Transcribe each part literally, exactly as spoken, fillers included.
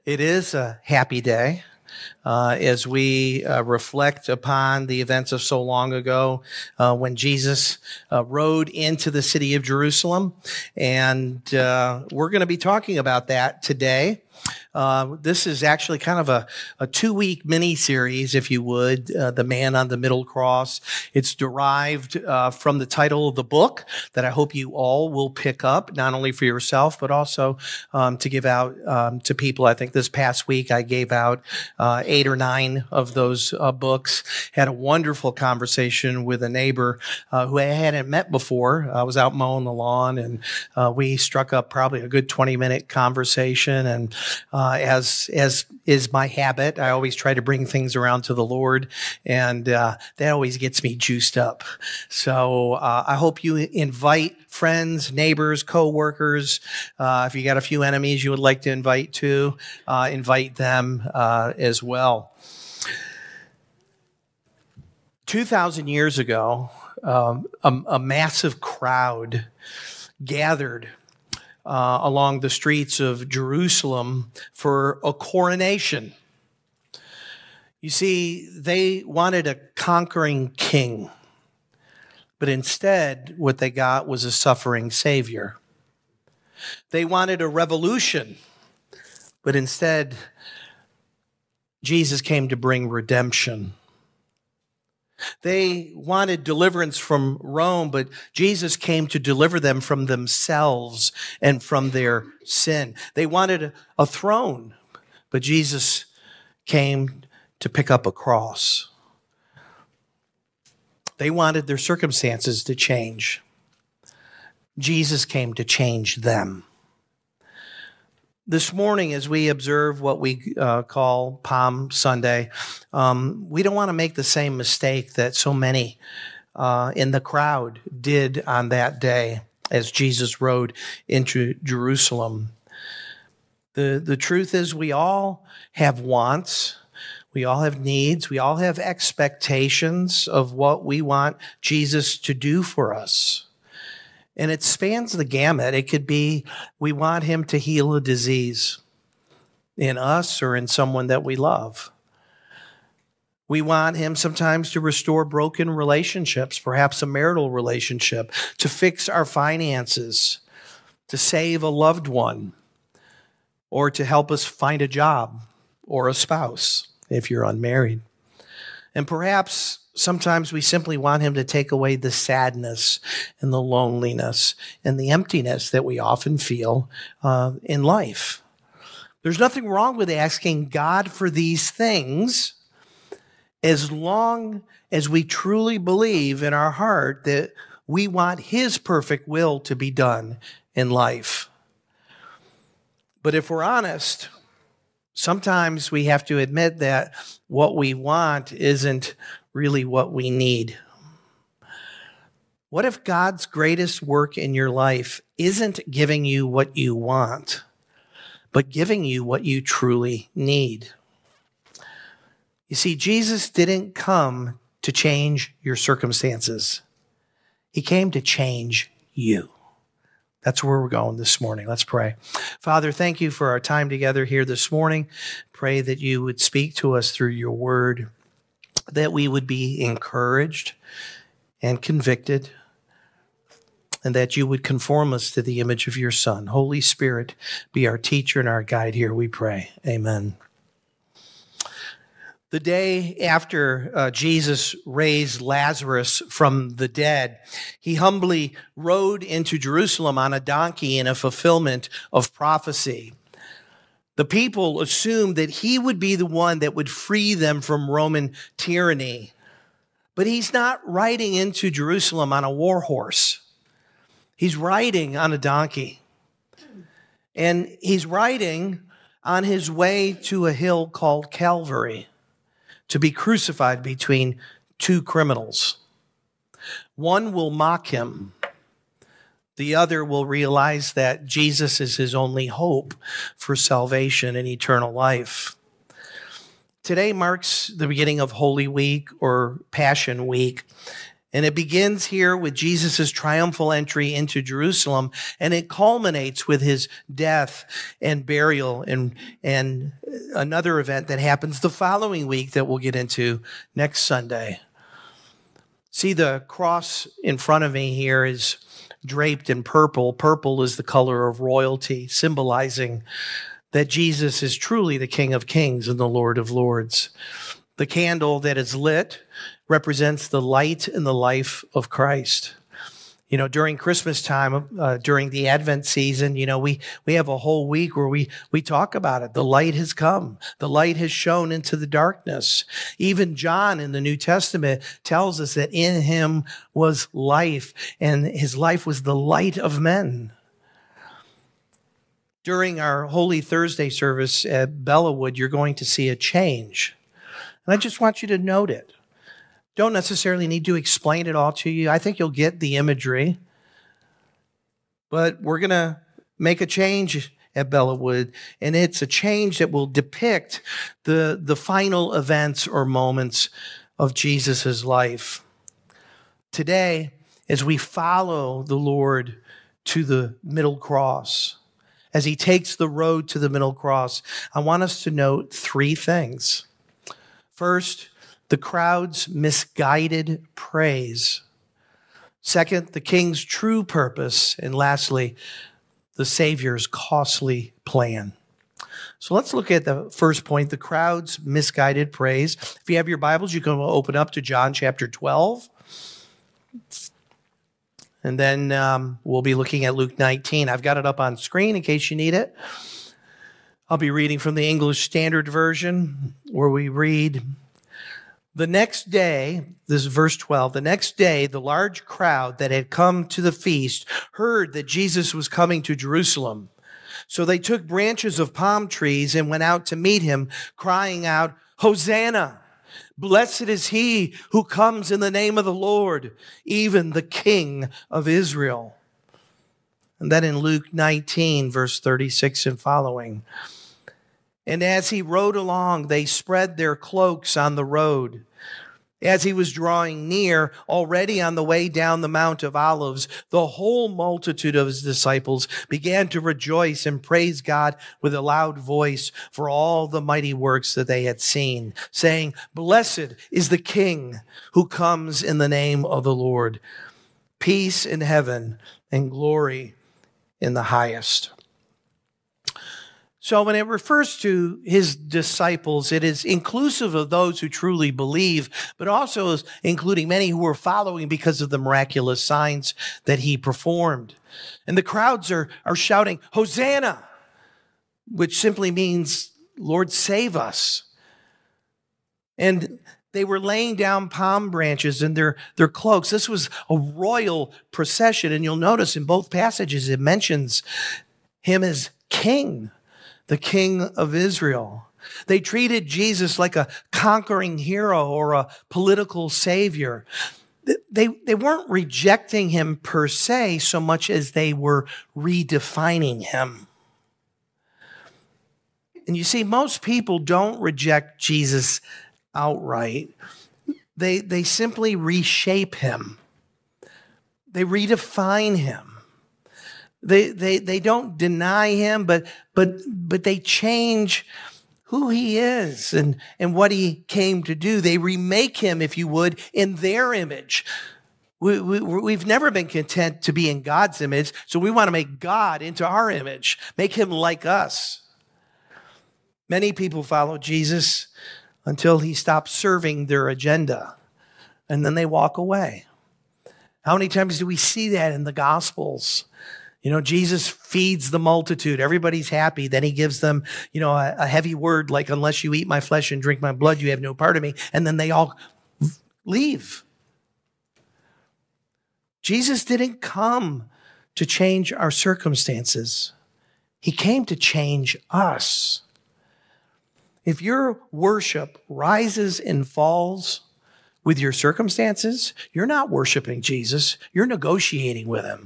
It is a happy day uh, as we uh, reflect upon the events of so long ago uh, when Jesus uh, rode into the city of Jerusalem. And uh, we're going to be talking about that today. Uh, this is actually kind of a, a two-week mini-series, if you would, uh, The Man on the Middle Cross. It's derived uh, from the title of the book that I hope you all will pick up, not only for yourself, but also um, to give out um, to people. I think this past week I gave out uh, eight or nine of those uh, books. Had a wonderful conversation with a neighbor uh, who I hadn't met before. I was out mowing the lawn, and uh, we struck up probably a good twenty-minute conversation, and Uh, as as is my habit, I always try to bring things around to the Lord, and uh, that always gets me juiced up. So uh, I hope you invite friends, neighbors, co-workers. Uh, if you got a few enemies you would like to invite to, uh, invite them uh, as well. two thousand years ago, um, a, a massive crowd gathered Uh, along the streets of Jerusalem for a coronation. You see, they wanted a conquering king, but instead what they got was a suffering savior. They wanted a revolution, but instead Jesus came to bring redemption. They wanted deliverance from Rome, but Jesus came to deliver them from themselves and from their sin. They wanted a throne, but Jesus came to pick up a cross. They wanted their circumstances to change. Jesus came to change them. This morning, as we observe what we uh, call Palm Sunday, um, we don't want to make the same mistake that so many uh, in the crowd did on that day as Jesus rode into Jerusalem. The, the truth is we all have wants. We all have needs. We all have expectations of what we want Jesus to do for us. And it spans the gamut. It could be we want him to heal a disease in us or in someone that we love. We want him sometimes to restore broken relationships, perhaps a marital relationship, to fix our finances, to save a loved one, or to help us find a job or a spouse if you're unmarried. And perhaps sometimes we simply want him to take away the sadness and the loneliness and the emptiness that we often feel uh, in life. There's nothing wrong with asking God for these things as long as we truly believe in our heart that we want his perfect will to be done in life. But if we're honest, sometimes we have to admit that what we want isn't really what we need. What if God's greatest work in your life isn't giving you what you want, but giving you what you truly need? You see, Jesus didn't come to change your circumstances. He came to change you. That's where we're going this morning. Let's pray. Father, thank you for our time together here this morning. Pray that you would speak to us through your word, that we would be encouraged and convicted, and that you would conform us to the image of your Son. Holy Spirit, be our teacher and our guide here, we pray. Amen. The day after uh, Jesus raised Lazarus from the dead, he humbly rode into Jerusalem on a donkey in a fulfillment of prophecy. The people assumed that he would be the one that would free them from Roman tyranny. But he's not riding into Jerusalem on a war horse. He's riding on a donkey. And he's riding on his way to a hill called Calvary, to be crucified between two criminals. One will mock him. The other will realize that Jesus is his only hope for salvation and eternal life. Today marks the beginning of Holy Week or Passion Week. And it begins here with Jesus' triumphal entry into Jerusalem, and it culminates with his death and burial and, and another event that happens the following week that we'll get into next Sunday. See, the cross in front of me here is draped in purple. Purple is the color of royalty, symbolizing that Jesus is truly the King of Kings and the Lord of Lords. The candle that is lit represents the light and the life of Christ. You know, during Christmas time, uh, during the Advent season, you know, we, we have a whole week where we, we talk about it. The light has come. The light has shone into the darkness. Even John in the New Testament tells us that in him was life, and his life was the light of men. During our Holy Thursday service at Bellawood, you're going to see a change. And I just want you to note it. Don't necessarily need to explain it all to you. I think you'll get the imagery. But we're going to make a change at Bellawood, and it's a change that will depict the, the final events or moments of Jesus' life. Today, as we follow the Lord to the middle cross, as he takes the road to the middle cross, I want us to note three things. First, the crowd's misguided praise. Second, the king's true purpose. And lastly, the Savior's costly plan. So let's look at the first point, the crowd's misguided praise. If you have your Bibles, you can open up to John chapter twelve. And then um, we'll be looking at Luke nineteen. I've got it up on screen in case you need it. I'll be reading from the English Standard Version, where we read, "The next day," this is verse twelve, "the next day the large crowd that had come to the feast heard that Jesus was coming to Jerusalem. So they took branches of palm trees and went out to meet him, crying out, 'Hosanna! Blessed is he who comes in the name of the Lord, even the King of Israel.'" And then in Luke nineteen, verse thirty-six and following, "And as he rode along, they spread their cloaks on the road. As he was drawing near, already on the way down the Mount of Olives, the whole multitude of his disciples began to rejoice and praise God with a loud voice for all the mighty works that they had seen, saying, 'Blessed is the King who comes in the name of the Lord. Peace in heaven and glory in the highest.'" So when it refers to his disciples, it is inclusive of those who truly believe, but also is including many who were following because of the miraculous signs that he performed. And the crowds are, are shouting, "Hosanna," which simply means, "Lord, save us." And they were laying down palm branches in their, their cloaks. This was a royal procession. And you'll notice in both passages, it mentions him as king. The King of Israel. They treated Jesus like a conquering hero or a political savior. They, they weren't rejecting him per se so much as they were redefining him. And you see, most people don't reject Jesus outright. They, they simply reshape him. They redefine him. They, they, they don't deny him, but, but, but they change who he is and, and what he came to do. They remake him, if you would, in their image. We, we, we've never been content to be in God's image, so we want to make God into our image, make him like us. Many people follow Jesus until he stops serving their agenda, and then they walk away. How many times do we see that in the Gospels? You know, Jesus feeds the multitude. Everybody's happy. Then he gives them, you know, a, a heavy word like, "Unless you eat my flesh and drink my blood, you have no part of me." And then they all leave. Jesus didn't come to change our circumstances. He came to change us. If your worship rises and falls with your circumstances, you're not worshiping Jesus. You're negotiating with him.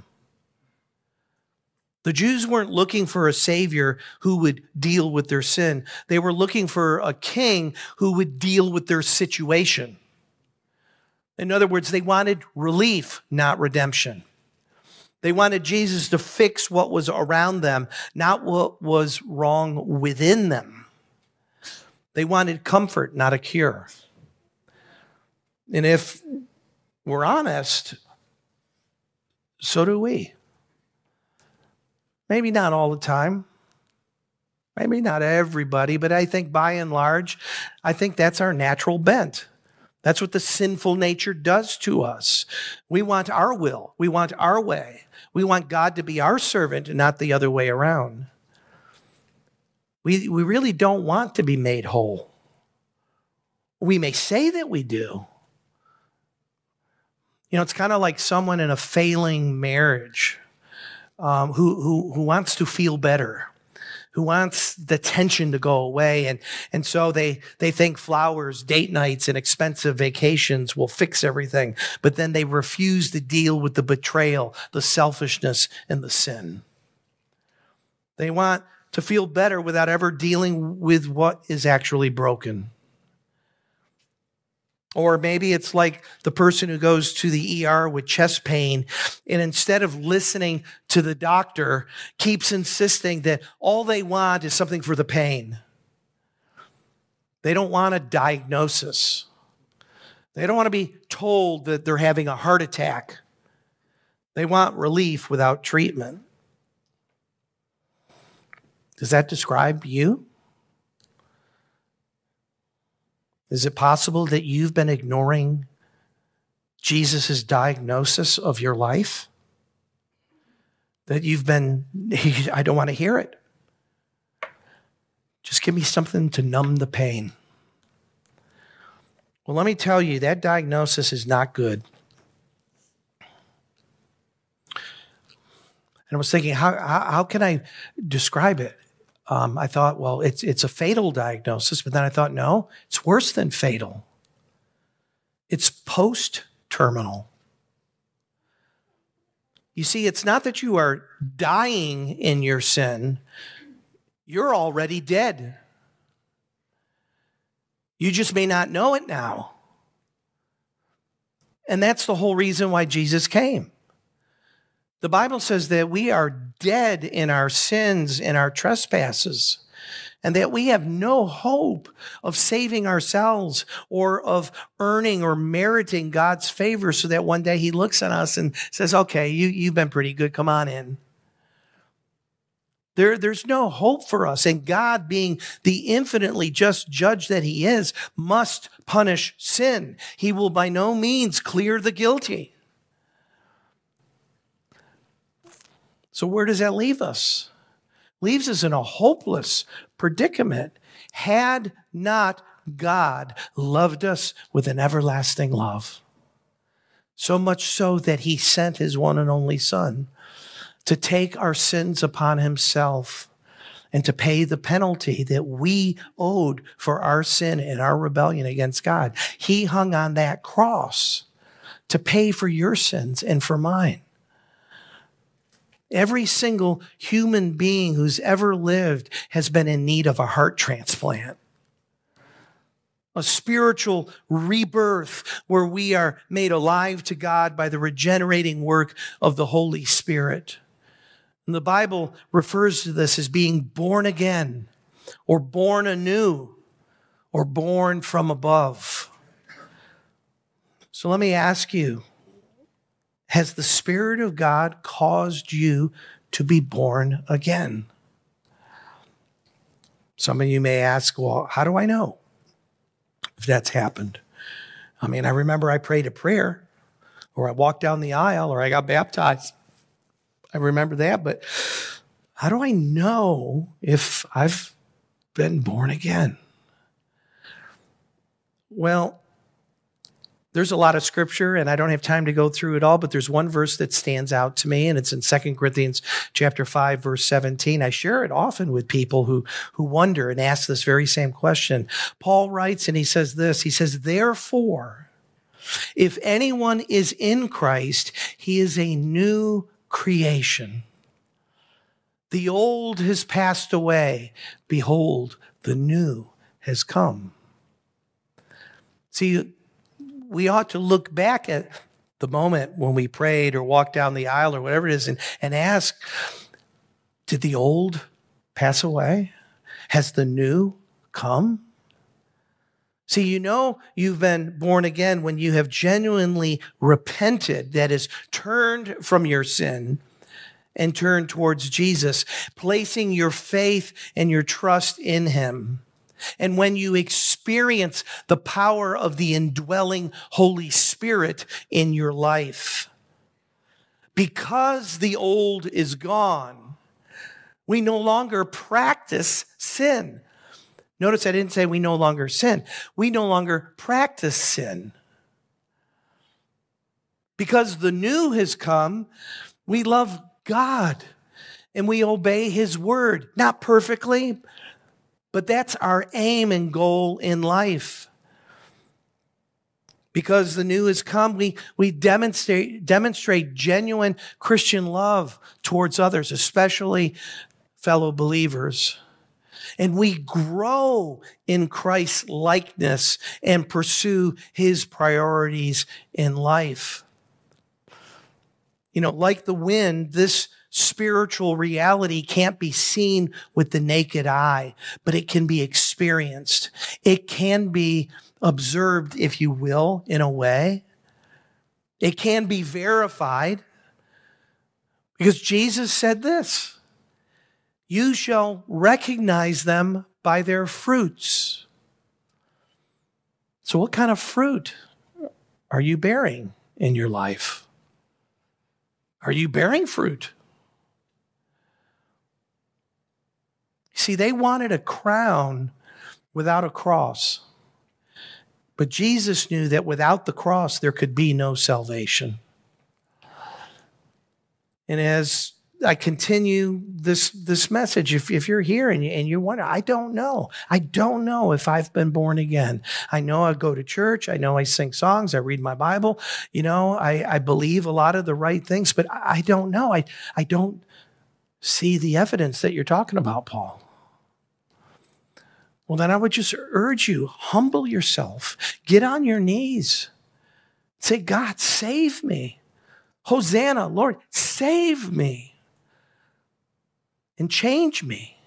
The Jews weren't looking for a savior who would deal with their sin. They were looking for a king who would deal with their situation. In other words, they wanted relief, not redemption. They wanted Jesus to fix what was around them, not what was wrong within them. They wanted comfort, not a cure. And if we're honest, so do we. Maybe not all the time. Maybe not everybody, but I think by and large, I think that's our natural bent. That's what the sinful nature does to us. We want our will. We want our way. We want God to be our servant and not the other way around. We, we really don't want to be made whole. We may say that we do. You know, it's kind of like someone in a failing marriage um, who, who, who wants to feel better, who wants the tension to go away. And, and so they, they think flowers, date nights, and expensive vacations will fix everything. But then they refuse to deal with the betrayal, the selfishness, and the sin. They want to feel better without ever dealing with what is actually broken. Or maybe it's like the person who goes to the E R with chest pain and instead of listening to the doctor, keeps insisting that all they want is something for the pain. They don't want a diagnosis. They don't want to be told that they're having a heart attack. They want relief without treatment. Does that describe you? Is it possible that you've been ignoring Jesus' diagnosis of your life? That you've been, I don't want to hear it. Just give me something to numb the pain. Well, let me tell you, that diagnosis is not good. And I was thinking, how, how, how can I describe it? Um, I thought, well, it's it's a fatal diagnosis, but then I thought, no, it's worse than fatal. It's post-terminal. You see, it's not that you are dying in your sin. You're already dead. You just may not know it now. And that's the whole reason why Jesus came. The Bible says that we are dead in our sins and our trespasses, and that we have no hope of saving ourselves or of earning or meriting God's favor so that one day he looks at us and says, okay, you, you've been pretty good, come on in. There, there's no hope for us, and God, being the infinitely just judge that he is, must punish sin. He will by no means clear the guilty. So where does that leave us? Leaves us in a hopeless predicament. Had not God loved us with an everlasting love, so much so that he sent his one and only Son to take our sins upon himself and to pay the penalty that we owed for our sin and our rebellion against God. He hung on that cross to pay for your sins and for mine. Every single human being who's ever lived has been in need of a heart transplant, a spiritual rebirth where we are made alive to God by the regenerating work of the Holy Spirit. And the Bible refers to this as being born again, or born anew, or born from above. So let me ask you, has the Spirit of God caused you to be born again? Some of you may ask, well, how do I know if that's happened? I mean, I remember I prayed a prayer, or I walked down the aisle, or I got baptized. I remember that, but how do I know if I've been born again? Well, there's a lot of scripture, and I don't have time to go through it all, but there's one verse that stands out to me, and it's in Second Corinthians chapter five, verse seventeen. I share it often with people who, who wonder and ask this very same question. Paul writes, and he says this, he says, therefore, if anyone is in Christ, he is a new creation. The old has passed away. Behold, the new has come. See, we ought to look back at the moment when we prayed or walked down the aisle or whatever it is and, and ask, did the old pass away? Has the new come? See, you know you've been born again when you have genuinely repented, that is, turned from your sin and turned towards Jesus, placing your faith and your trust in him. And when you experience the power of the indwelling Holy Spirit in your life. Because the old is gone, we no longer practice sin. Notice I didn't say we no longer sin. We no longer practice sin. Because the new has come, we love God and we obey his word. Not perfectly, but that's our aim and goal in life. Because the new has come, we, we demonstrate, demonstrate genuine Christian love towards others, especially fellow believers. And we grow in Christ's likeness and pursue his priorities in life. You know, like the wind, this spiritual reality can't be seen with the naked eye, but it can be experienced. It can be observed, if you will, in a way. It can be verified because Jesus said this. You shall recognize them by their fruits. So what kind of fruit are you bearing in your life? Are you bearing fruit? See, they wanted a crown without a cross. But Jesus knew that without the cross, there could be no salvation. And as I continue this, this message, if, if you're here and you, and you wonder, I don't know. I don't know if I've been born again. I know I go to church. I know I sing songs. I read my Bible. You know, I, I believe a lot of the right things, but I, I don't know. I, I don't see the evidence that you're talking about, Paul. Well, then I would just urge you, humble yourself. Get on your knees. Say, God, save me. Hosanna, Lord, save me. And change me.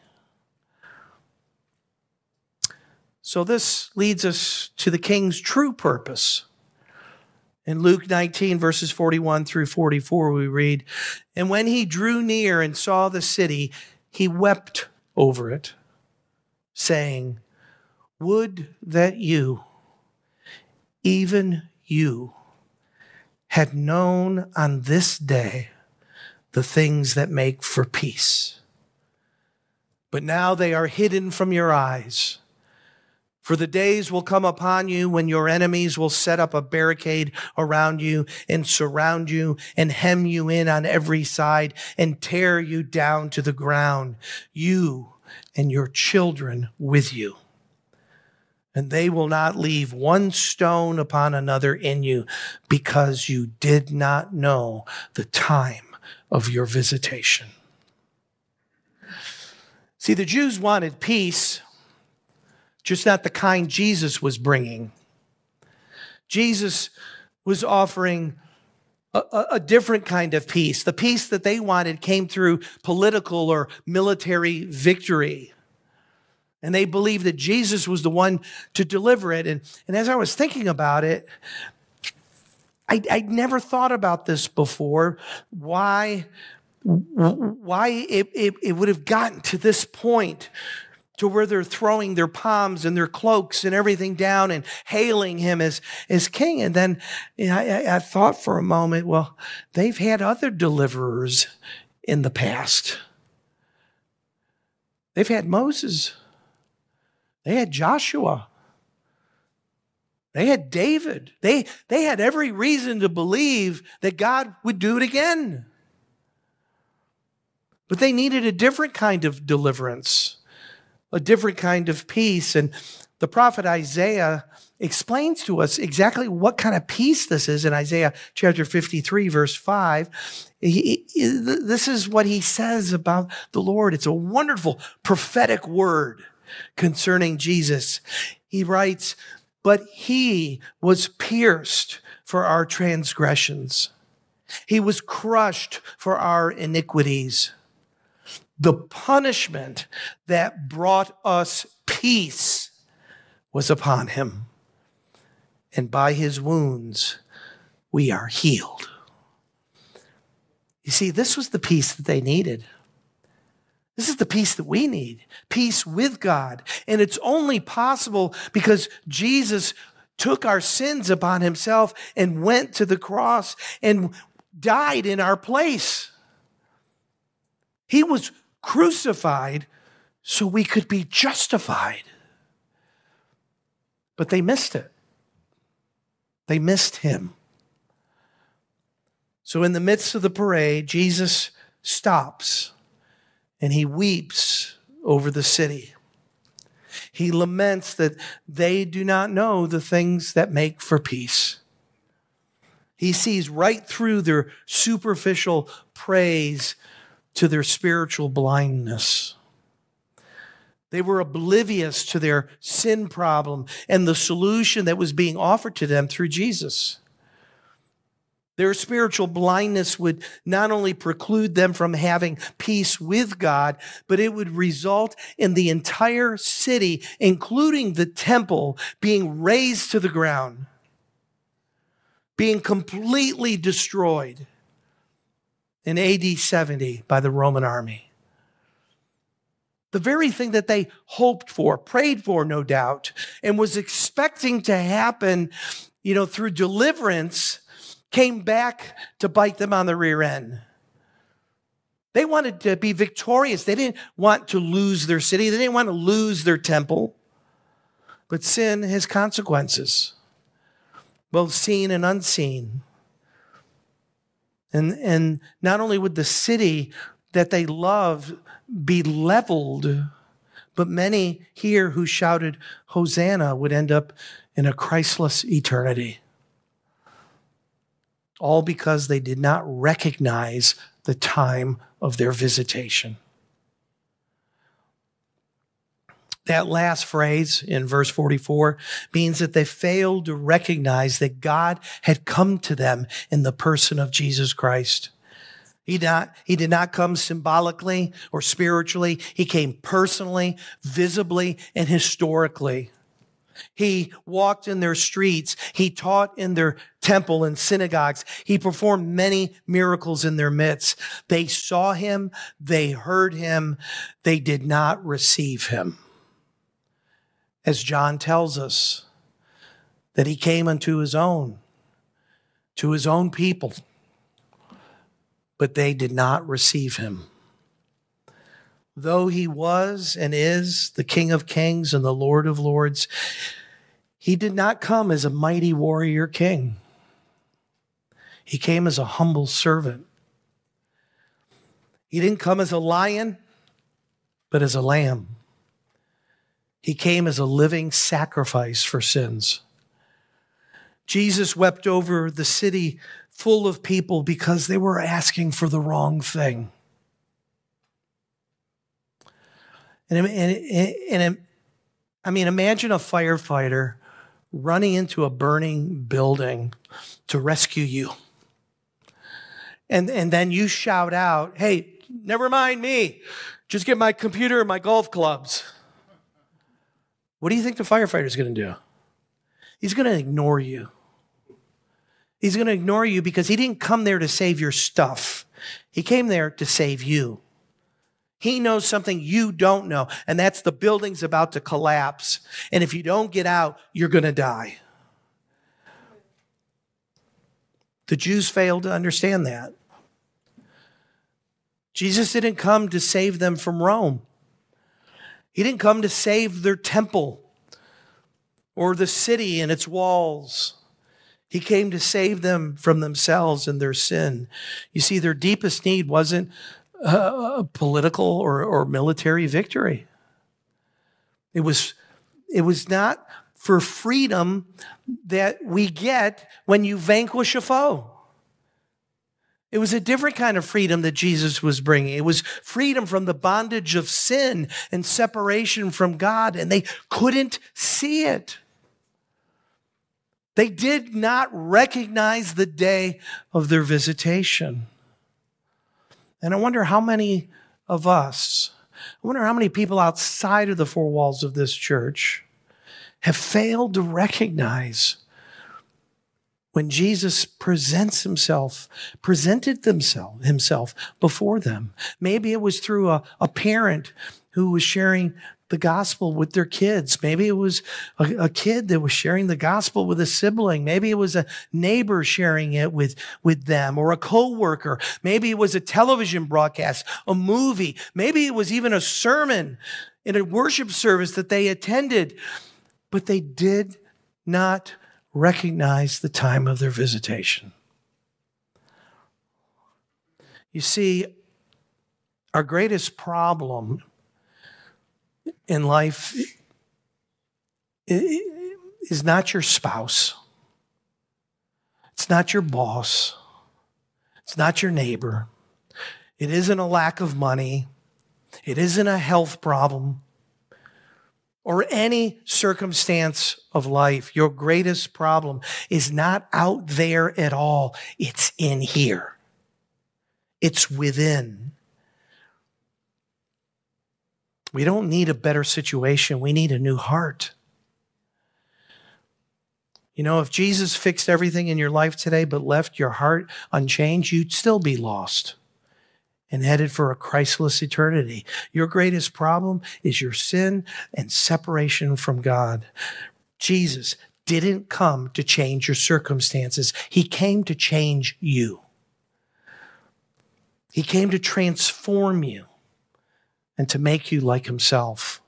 So this leads us to the king's true purpose. In Luke nineteen, verses forty-one through forty-four, we read, and when he drew near and saw the city, he wept over it, saying, would that you, even you, had known on this day the things that make for peace. But now they are hidden from your eyes. For the days will come upon you when your enemies will set up a barricade around you and surround you and hem you in on every side and tear you down to the ground, you and your children with you. And they will not leave one stone upon another in you because you did not know the time of your visitation. See, the Jews wanted peace, just not the kind Jesus was bringing. Jesus was offering a, a, a different kind of peace. The peace that they wanted came through political or military victory. And they believed that Jesus was the one to deliver it. And, and as I was thinking about it, I, I'd never thought about this before. Why, why it, it, it would have gotten to this point to where they're throwing their palms and their cloaks and everything down and hailing him as, as king. And then you know, I, I thought for a moment, well, they've had other deliverers in the past. They've had Moses. They had Joshua. They had David. They, they had every reason to believe that God would do it again. But they needed a different kind of deliverance, a different kind of peace. And the prophet Isaiah explains to us exactly what kind of peace this is in Isaiah chapter fifty-three, verse five. He, he, this is what he says about the Lord. It's a wonderful prophetic word concerning Jesus. He writes, But he was pierced for our transgressions. He was crushed for our iniquities. The punishment that brought us peace was upon him. And by his wounds, we are healed. You see, this was the peace that they needed. This is the peace that we need, peace with God. And it's only possible because Jesus took our sins upon himself and went to the cross and died in our place. He was crucified so we could be justified. But they missed it. They missed him. So in the midst of the parade, Jesus stops and he weeps over the city. He laments that they do not know the things that make for peace. He sees right through their superficial praise to their spiritual blindness. They were oblivious to their sin problem and the solution that was being offered to them through Jesus. Their spiritual blindness would not only preclude them from having peace with God, but it would result in the entire city, including the temple, being razed to the ground, being completely destroyed in A D seventy by the Roman army. The very thing that they hoped for, prayed for, no doubt, and was expecting to happen, you know, through deliverance, came back to bite them on the rear end. They wanted to be victorious. They didn't want to lose their city. They didn't want to lose their temple. But sin has consequences, both seen and unseen. And, and not only would the city that they loved be leveled, but many here who shouted Hosanna would end up in a Christless eternity. All because they did not recognize the time of their visitation. That last phrase in verse forty-four means that they failed to recognize that God had come to them in the person of Jesus Christ. He did not, he did not come symbolically or spiritually. He came personally, visibly, and historically. He walked in their streets. He taught in their temple and synagogues. He performed many miracles in their midst. They saw him. They heard him. They did not receive him. As John tells us, that he came unto his own, to his own people, but they did not receive him. Though he was and is the King of Kings and the Lord of Lords, he did not come as a mighty warrior king. He came as a humble servant. He didn't come as a lion, but as a lamb. He came as a living sacrifice for sins. Jesus wept over the city full of people because they were asking for the wrong thing. And, and, and I mean, imagine a firefighter running into a burning building to rescue you. And, and then you shout out, hey, never mind me. Just get my computer and my golf clubs. What do you think the firefighter is going to do? He's going to ignore you. He's going to ignore you because he didn't come there to save your stuff. He came there to save you. He knows something you don't know, and that's the building's about to collapse. And if you don't get out, you're going to die. The Jews failed to understand that. Jesus didn't come to save them from Rome. He didn't come to save their temple or the city and its walls. He came to save them from themselves and their sin. You see, their deepest need wasn't a political or, or military victory. It was, it was not for freedom that we get when you vanquish a foe. It was a different kind of freedom that Jesus was bringing. It was freedom from the bondage of sin and separation from God, and they couldn't see it. They did not recognize the day of their visitation. And I wonder how many of us, I wonder how many people outside of the four walls of this church have failed to recognize when Jesus presents himself, presented themselves, himself before them. Maybe it was through a, a parent who was sharing the gospel with their kids. Maybe it was a, a kid that was sharing the gospel with a sibling. Maybe it was a neighbor sharing it with, with them, or a coworker. Maybe it was a television broadcast, a movie. Maybe it was even a sermon in a worship service that they attended, but they did not recognize the time of their visitation. You see, our greatest problem in life is not your spouse. It's not your boss. It's not your neighbor. It isn't a lack of money. It isn't a health problem or any circumstance of life. Your greatest problem is not out there at all. It's in here. It's within. We don't need a better situation. We need a new heart. You know, if Jesus fixed everything in your life today but left your heart unchanged, you'd still be lost and headed for a Christless eternity. Your greatest problem is your sin and separation from God. Jesus didn't come to change your circumstances. He came to change you. He came to transform you and to make you like himself.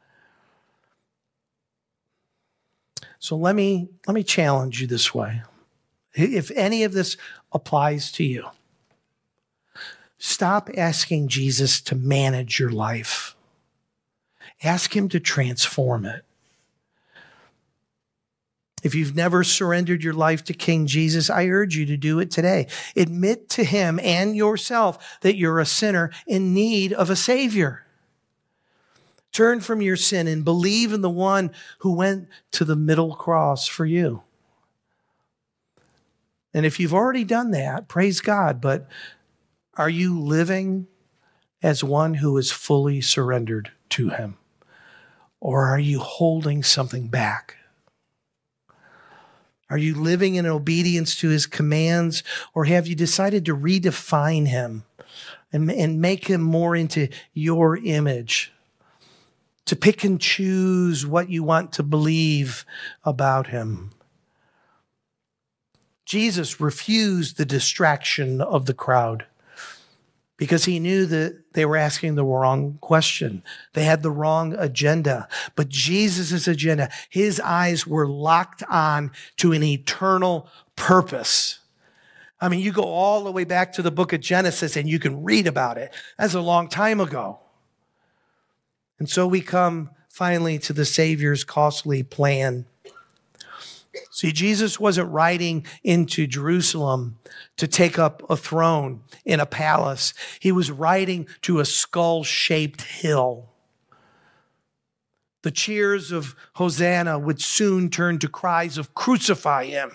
So let me, let me challenge you this way. If any of this applies to you, stop asking Jesus to manage your life. Ask him to transform it. If you've never surrendered your life to King Jesus, I urge you to do it today. Admit to him and yourself that you're a sinner in need of a Savior. Turn from your sin and believe in the one who went to the middle cross for you. And if you've already done that, praise God, but are you living as one who is fully surrendered to him? Or are you holding something back? Are you living in obedience to his commands, or have you decided to redefine him and, and make him more into your image? To pick and choose what you want to believe about him. Jesus refused the distraction of the crowd because he knew that they were asking the wrong question. They had the wrong agenda. But Jesus' agenda, his eyes were locked on to an eternal purpose. I mean, you go all the way back to the book of Genesis and you can read about it. That's a long time ago. And so we come finally to the Savior's costly plan. See, Jesus wasn't riding into Jerusalem to take up a throne in a palace. He was riding to a skull-shaped hill. The cheers of Hosanna would soon turn to cries of crucify him,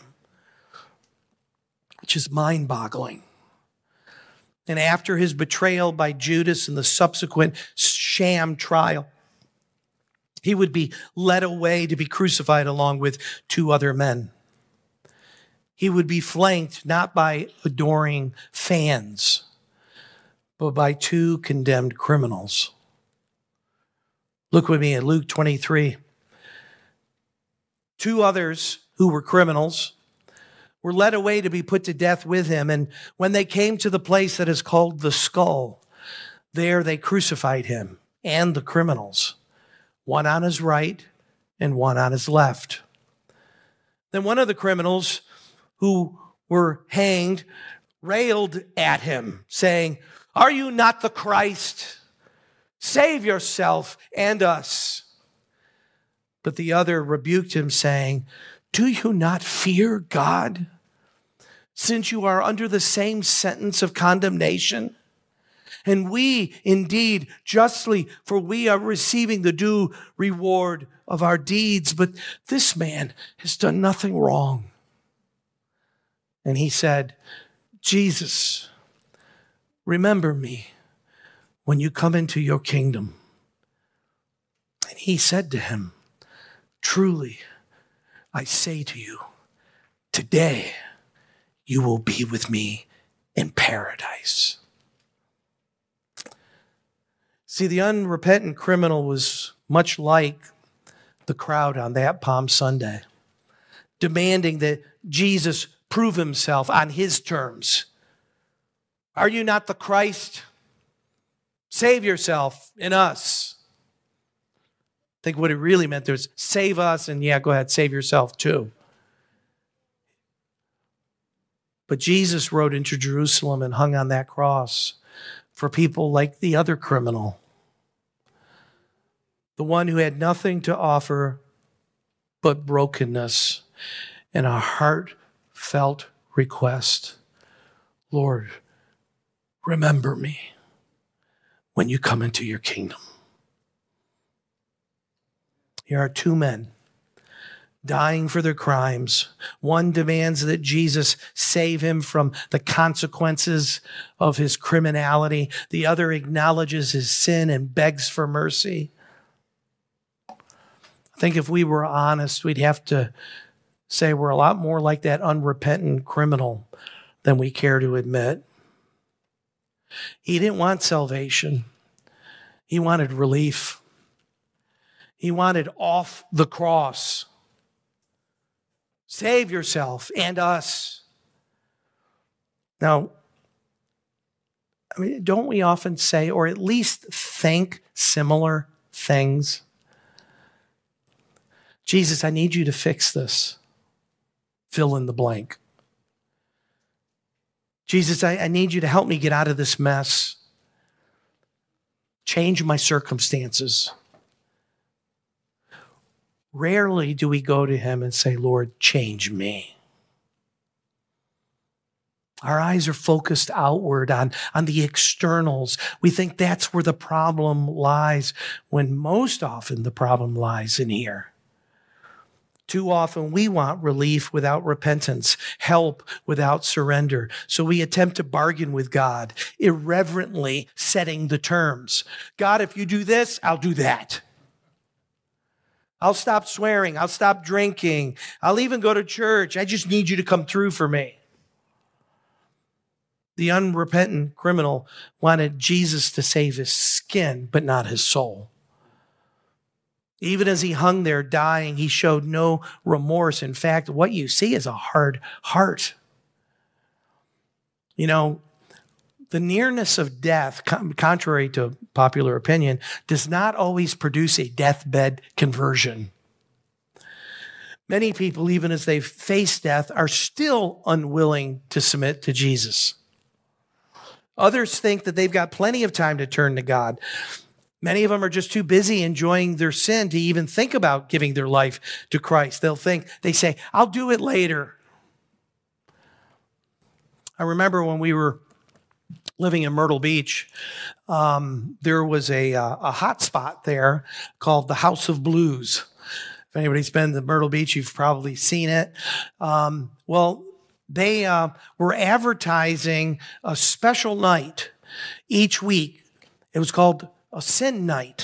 which is mind-boggling. And after his betrayal by Judas and the subsequent sham trial, he would be led away to be crucified along with two other men. He would be flanked not by adoring fans, but by two condemned criminals. Look with me at Luke twenty-three. Two others who were criminals were led away to be put to death with him. And when they came to the place that is called the Skull, there they crucified him and the criminals, one on his right and one on his left. Then one of the criminals who were hanged railed at him, saying, "Are you not the Christ? Save yourself and us." But the other rebuked him, saying, "Do you not fear God, since you are under the same sentence of condemnation? And we indeed justly, for we are receiving the due reward of our deeds. But this man has done nothing wrong." And he said, Jesus, remember me when you come into your kingdom. And he said to him, truly, I say to you, today you will be with me in paradise. See, the unrepentant criminal was much like the crowd on that Palm Sunday, demanding that Jesus prove himself on his terms. Are you not the Christ? Save yourself in us. I think what it really meant there was save us, and yeah, go ahead, save yourself too. But Jesus rode into Jerusalem and hung on that cross for people like the other criminal, the one who had nothing to offer but brokenness and a heartfelt request. Lord, remember me when you come into your kingdom. Here are two men dying for their crimes. One demands that Jesus save him from the consequences of his criminality. The other acknowledges his sin and begs for mercy. I think if we were honest, we'd have to say we're a lot more like that unrepentant criminal than we care to admit. He didn't want salvation. He wanted relief. He wanted off the cross. Save yourself and us. Now, I mean, don't we often say, or at least think similar things? Jesus, I need you to fix this. Fill in the blank. Jesus, I, I need you to help me get out of this mess. Change my circumstances. Rarely do we go to him and say, Lord, change me. Our eyes are focused outward on, on the externals. We think that's where the problem lies, when most often the problem lies in here. Too often we want relief without repentance, help without surrender. So we attempt to bargain with God, irreverently setting the terms. God, if you do this, I'll do that. I'll stop swearing. I'll stop drinking. I'll even go to church. I just need you to come through for me. The unrepentant criminal wanted Jesus to save his skin, but not his soul. Even as he hung there dying, he showed no remorse. In fact, what you see is a hard heart. You know, the nearness of death, contrary to popular opinion, does not always produce a deathbed conversion. Many people, even as they face death, are still unwilling to submit to Jesus. Others think that they've got plenty of time to turn to God. Many of them are just too busy enjoying their sin to even think about giving their life to Christ. They'll think, they say, I'll do it later. I remember when we were living in Myrtle Beach, um, there was a, uh, a hot spot there called the House of Blues. If anybody's been to Myrtle Beach, you've probably seen it. Um, well, they uh, were advertising a special night each week. It was called a Sin Night.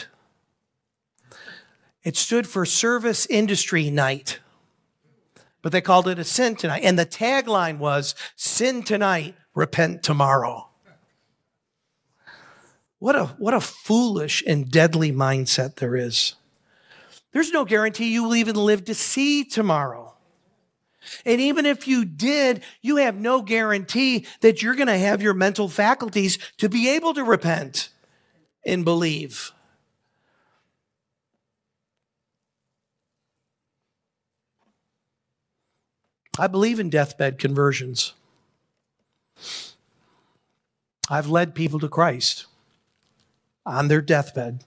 It stood for Service Industry Night, but they called it a Sin Tonight. And the tagline was, sin tonight, repent tomorrow. What a, what a foolish and deadly mindset there is. There's no guarantee you will even live to see tomorrow. And even if you did, you have no guarantee that you're going to have your mental faculties to be able to repent and believe. I believe in deathbed conversions. I've led people to Christ on their deathbed.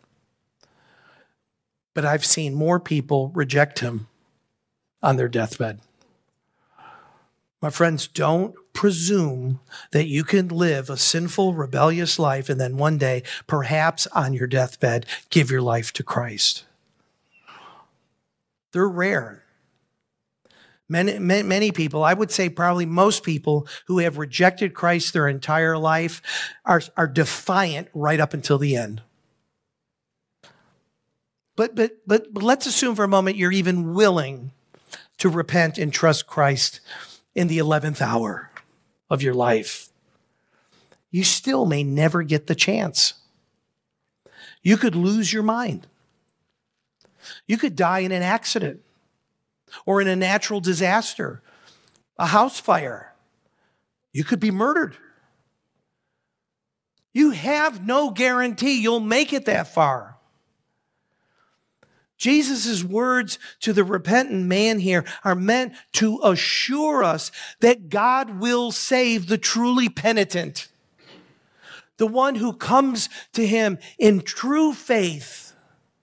But I've seen more people reject him on their deathbed. My friends, don't presume that you can live a sinful, rebellious life and then one day, perhaps on your deathbed, give your life to Christ. They're rare. Many, many, many people, I would say probably most people who have rejected Christ their entire life are, are defiant right up until the end. But, but, but, but let's assume for a moment you're even willing to repent and trust Christ in the eleventh hour of your life. You still may never get the chance. You could lose your mind. You could die in an accident or in a natural disaster, a house fire. You could be murdered. You have no guarantee you'll make it that far. Jesus' words to the repentant man here are meant to assure us that God will save the truly penitent, the one who comes to him in true faith,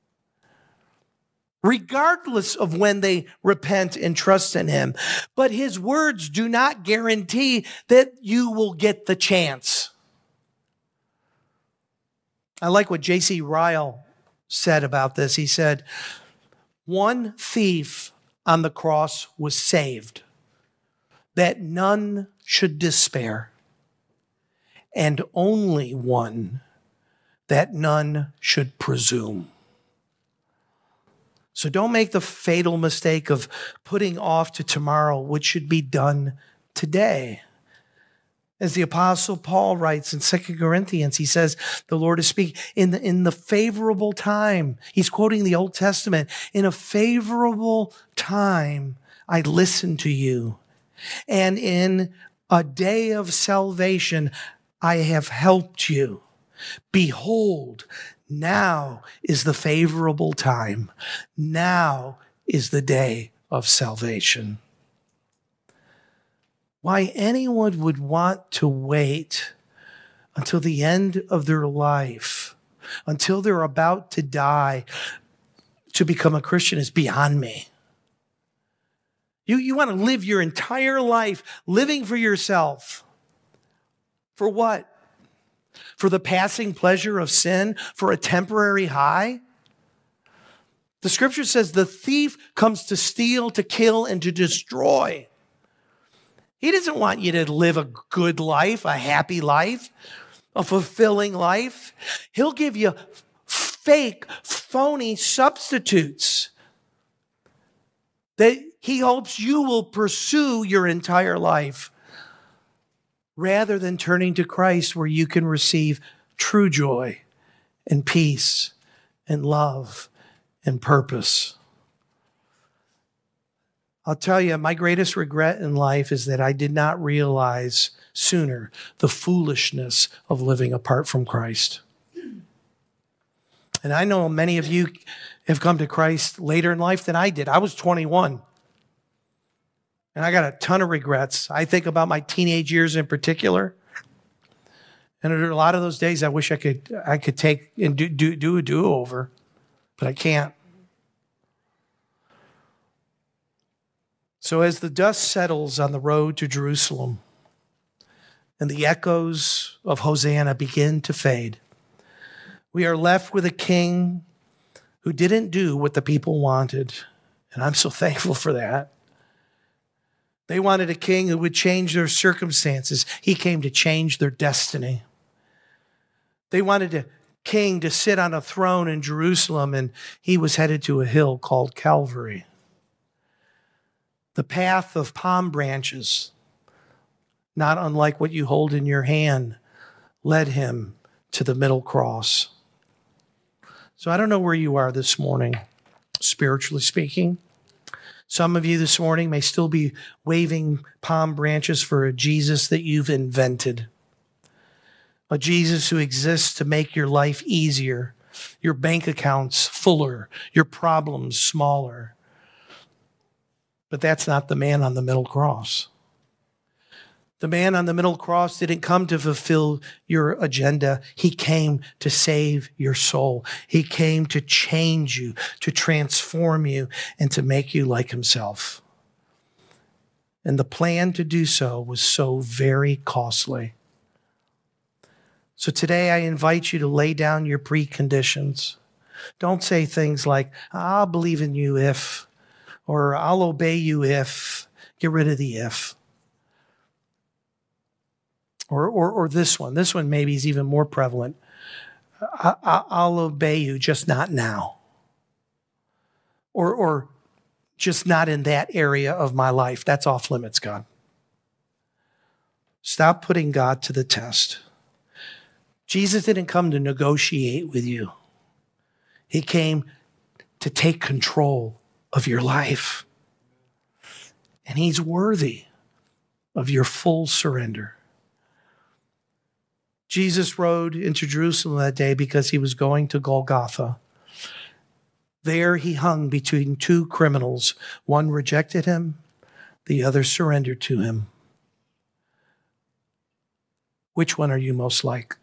regardless of when they repent and trust in him. But his words do not guarantee that you will get the chance. I like what J C Ryle said about this. He said, one thief on the cross was saved, that none should despair, and only one, that none should presume. So don't make the fatal mistake of putting off to tomorrow what should be done today. As the Apostle Paul writes in Second Corinthians, he says, the Lord is speaking in the, in the favorable time. He's quoting the Old Testament. In a favorable time, I listened to you. And in a day of salvation, I have helped you. Behold, now is the favorable time. Now is the day of salvation. Why anyone would want to wait until the end of their life, until they're about to die, to become a Christian is beyond me. You, you want to live your entire life living for yourself. For what? For the passing pleasure of sin? For a temporary high? The scripture says the thief comes to steal, to kill, and to destroy. He doesn't want you to live a good life, a happy life, a fulfilling life. He'll give you fake, phony substitutes that he hopes you will pursue your entire life, rather than turning to Christ, where you can receive true joy and peace and love and purpose. I'll tell you, my greatest regret in life is that I did not realize sooner the foolishness of living apart from Christ. And I know many of you have come to Christ later in life than I did. I was twenty-one. And I got a ton of regrets. I think about my teenage years in particular. And there are a lot of those days I wish I could I could take and do, do, do a do-over, but I can't. So as the dust settles on the road to Jerusalem and the echoes of Hosanna begin to fade, we are left with a king who didn't do what the people wanted. And I'm so thankful for that. They wanted a king who would change their circumstances. He came to change their destiny. They wanted a king to sit on a throne in Jerusalem, and he was headed to a hill called Calvary. The path of palm branches, not unlike what you hold in your hand, led him to the middle cross. So I don't know where you are this morning, spiritually speaking. Some of you this morning may still be waving palm branches for a Jesus that you've invented, a Jesus who exists to make your life easier, your bank accounts fuller, your problems smaller. But that's not the man on the middle cross. The man on the middle cross didn't come to fulfill your agenda. He came to save your soul. He came to change you, to transform you, and to make you like himself. And the plan to do so was so very costly. So today I invite you to lay down your preconditions. Don't say things like, I'll believe in you if, or I'll obey you if. Get rid of the if. Or, or, or this one. This one maybe is even more prevalent. I, I, I'll obey you, just not now. Or, or just not in that area of my life. That's off limits, God. Stop putting God to the test. Jesus didn't come to negotiate with you. He came to take control of your life. And he's worthy of your full surrender. Jesus rode into Jerusalem that day because he was going to Golgotha. There he hung between two criminals. One rejected him, the other surrendered to him. Which one are you most like?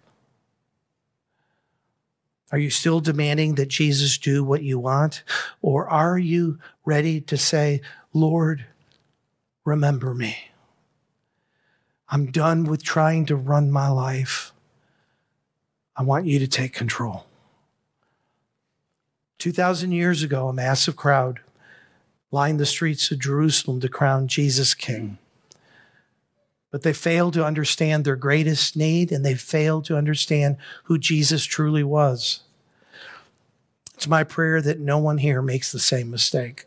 Are you still demanding that Jesus do what you want? Or are you ready to say, Lord, remember me. I'm done with trying to run my life. I want you to take control. two thousand years ago, a massive crowd lined the streets of Jerusalem to crown Jesus king. But they failed to understand their greatest need, and they failed to understand who Jesus truly was. It's my prayer that no one here makes the same mistake.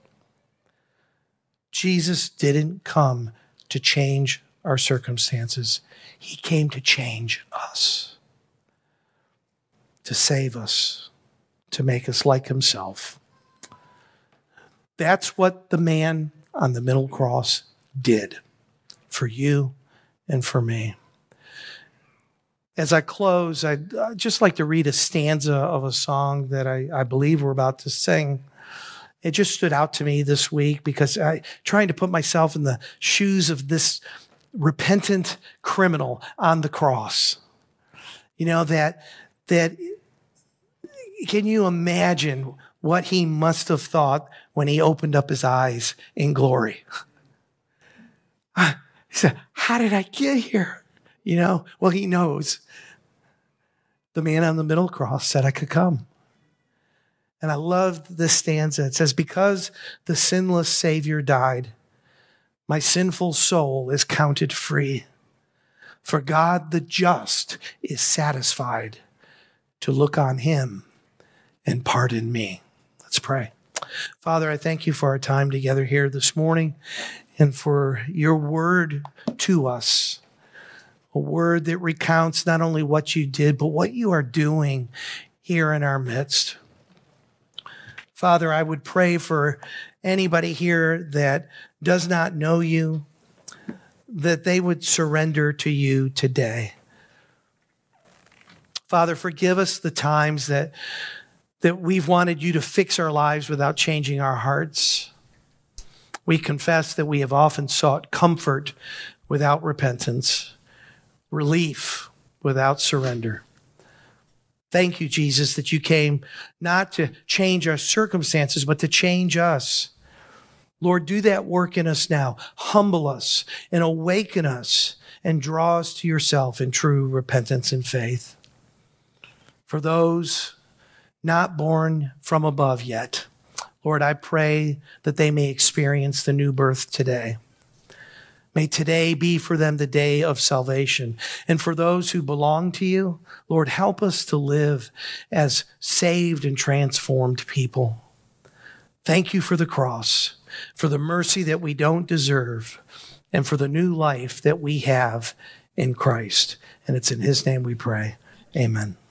Jesus didn't come to change our circumstances. He came to change us, to save us, to make us like himself. That's what the man on the middle cross did for you and for me. As I close, I'd just like to read a stanza of a song that I, I believe we're about to sing. It just stood out to me this week because I trying to put myself in the shoes of this repentant criminal on the cross. You know, that, that, can you imagine what he must have thought when he opened up his eyes in glory? He said, how did I get here? You know, well, he knows. The man on the middle cross said I could come. And I loved this stanza. It says, because the sinless Savior died, my sinful soul is counted free. For God the just is satisfied to look on him and pardon me. Let's pray. Father, I thank you for our time together here this morning and for your word to us. A word that recounts not only what you did, but what you are doing here in our midst. Father, I would pray for anybody here that does not know you, that they would surrender to you today. Father, forgive us the times that, that we've wanted you to fix our lives without changing our hearts. We confess that we have often sought comfort without repentance, relief without surrender. Thank you, Jesus, that you came not to change our circumstances, but to change us. Lord, do that work in us now. Humble us and awaken us and draw us to yourself in true repentance and faith. For those not born from above yet, Lord, I pray that they may experience the new birth today. May today be for them the day of salvation. And for those who belong to you, Lord, help us to live as saved and transformed people. Thank you for the cross, for the mercy that we don't deserve, and for the new life that we have in Christ. And it's in his name we pray. Amen.